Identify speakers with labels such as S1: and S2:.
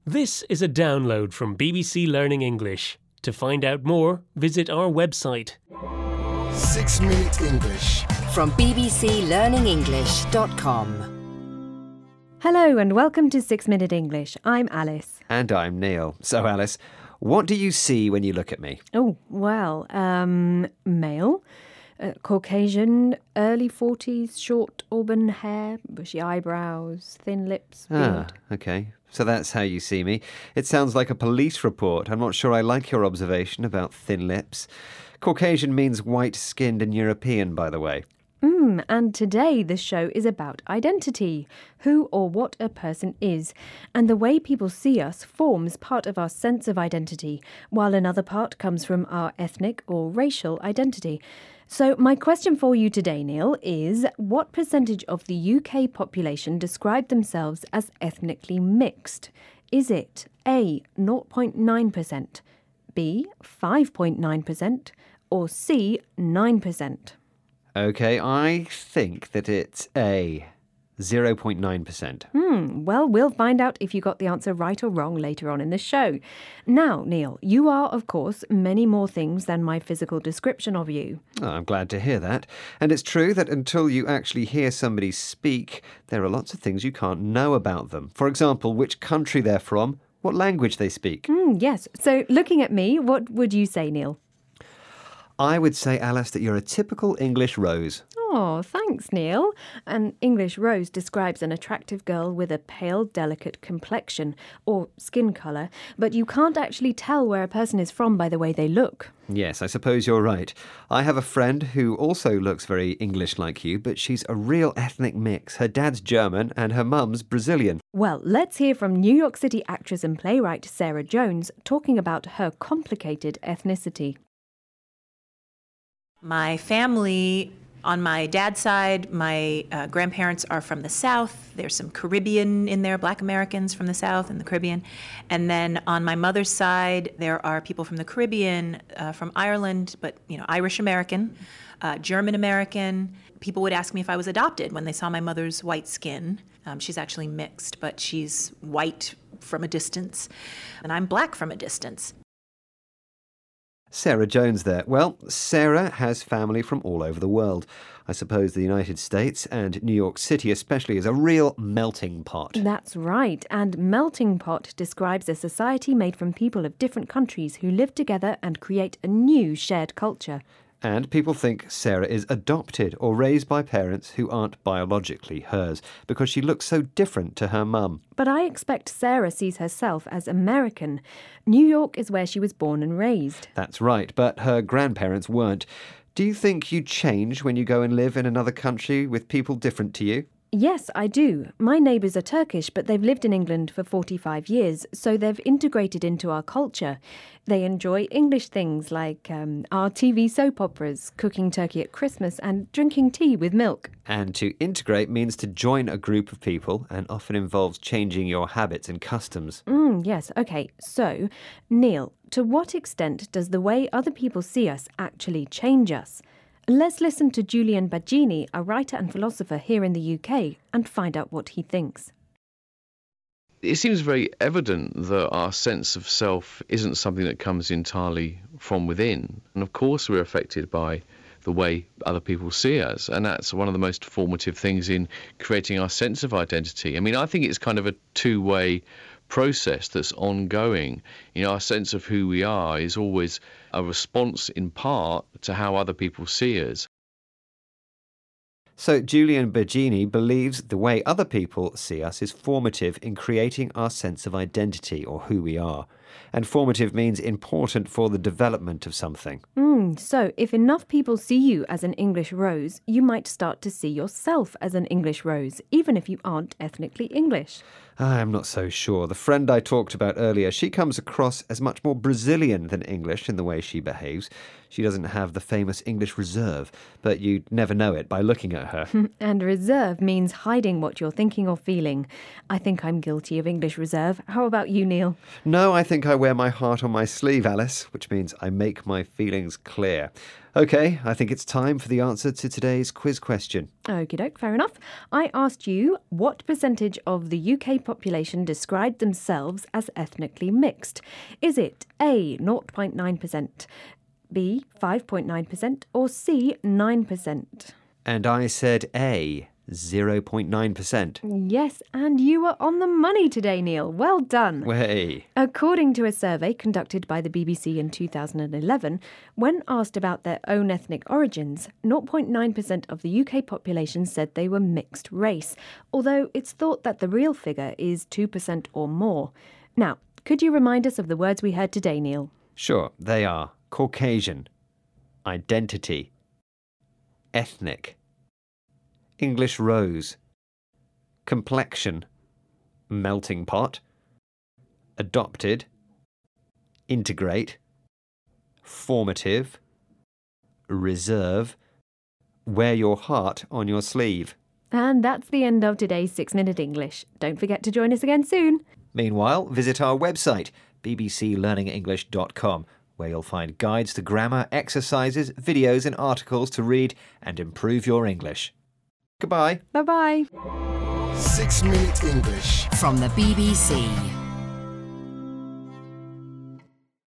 S1: This is a download from BBC Learning English. To find out more, visit our website.
S2: 6 Minute English
S3: from bbclearningenglish.com.
S4: Hello and welcome to 6 Minute English. I'm Alice.
S5: And I'm Neil. So, Alice, what do you see when you look at me?
S4: Male, Caucasian, early 40s, short auburn hair, bushy eyebrows, thin lips, beard.
S5: Okay. So that's how you see me. It sounds like a police report. I'm not sure I like your observation about thin lips. Caucasian means white-skinned and European, by the way.
S4: And today the show is about identity, who or what a person is. And the way people see us forms part of our sense of identity, while another part comes from our ethnic or racial identity. So my question for you today, Neil, is what percentage of the UK population describe themselves as ethnically mixed? Is it A, 0.9%, B, 5.9%, or C, 9%?
S5: Okay, I think that it's A, 0.9%.
S4: Well, we'll find out if you got the answer right or wrong later on in the show. Now, Neil, you are, of course, many more things than my physical description of you.
S5: Oh, I'm glad to hear that. And it's true that until you actually hear somebody speak, there are lots of things you can't know about them. For example, which country they're from, what language they speak.
S4: Yes. So looking at me, what would you say, Neil?
S5: I would say, Alice, that you're a typical English rose.
S4: Oh, thanks, Neil. An English rose describes an attractive girl with a pale, delicate complexion or skin colour, but you can't actually tell where a person is from by the way they look.
S5: Yes, I suppose you're right. I have a friend who also looks very English like you, but she's a real ethnic mix. Her dad's German and her mum's Brazilian.
S4: Well, let's hear from New York City actress and playwright Sarah Jones talking about her complicated ethnicity.
S6: My family, on my dad's side, my grandparents are from the South. There's some Caribbean in there, Black Americans from the South and the Caribbean. And then on my mother's side, there are people from the Caribbean, from Ireland, but, Irish American, German American. People would ask me if I was adopted when they saw my mother's white skin. She's actually mixed, but she's white from a distance, and I'm black from a distance.
S5: Sarah Jones there. Well, Sarah has family from all over the world. I suppose the United States and New York City especially is a real melting pot.
S4: That's right. And melting pot describes a society made from people of different countries who live together and create a new shared culture.
S5: And people think Sarah is adopted or raised by parents who aren't biologically hers because she looks so different to her mum.
S4: But I expect Sarah sees herself as American. New York is where she was born and raised.
S5: That's right, but her grandparents weren't. Do you think you change when you go and live in another country with people different to you?
S4: Yes, I do. My neighbours are Turkish, but they've lived in England for 45 years, so they've integrated into our culture. They enjoy English things like our TV soap operas, cooking turkey at Christmas and drinking tea with milk.
S5: And to integrate means to join a group of people and often involves changing your habits and customs.
S4: Yes, OK. So, Neil, to what extent does the way other people see us actually change us? Let's listen to Julian Baggini, a writer and philosopher here in the UK, and find out what he thinks.
S7: It seems very evident that our sense of self isn't something that comes entirely from within. And of course we're affected by the way other people see us. And that's one of the most formative things in creating our sense of identity. I mean, I think it's kind of a two-way process that's ongoing. Our sense of who we are is always a response in part to how other people see us.
S5: So Julian Baggini believes the way other people see us is formative in creating our sense of identity or who we are. And formative means important for the development of something.
S4: So if enough people see you as an English rose, you might start to see yourself as an English rose, even if you aren't ethnically English.
S5: I'm not so sure. The friend I talked about earlier, she comes across as much more Brazilian than English in the way she behaves. She doesn't have the famous English reserve, but you'd never know it by looking at her.
S4: And reserve means hiding what you're thinking or feeling. I think I'm guilty of English reserve. How about you, Neil?
S5: No, I think I wear my heart on my sleeve, Alice, which means I make my feelings clear. OK, I think it's time for the answer to today's quiz question.
S4: Okie doke, fair enough. I asked you what percentage of the UK population described themselves as ethnically mixed. Is it A, 0.9%, B, 5.9%, or C, 9%?
S5: And I said A, 0.9%.
S4: Yes, and you were on the money today, Neil. Well done.
S5: Way.
S4: According to a survey conducted by the BBC in 2011, when asked about their own ethnic origins, 0.9% of the UK population said they were mixed race, although it's thought that the real figure is 2% or more. Now, could you remind us of the words we heard today, Neil?
S5: Sure, they are Caucasian, identity, ethnic, English rose, complexion, melting pot, adopted, integrate, formative, reserve, wear your heart on your sleeve.
S4: And that's the end of today's 6-Minute English. Don't forget to join us again soon.
S5: Meanwhile, visit our website, bbclearningenglish.com, where you'll find guides to grammar, exercises, videos and articles to read and improve your English. Goodbye.
S4: Bye-bye.
S2: 6 Minute English.
S3: From the BBC.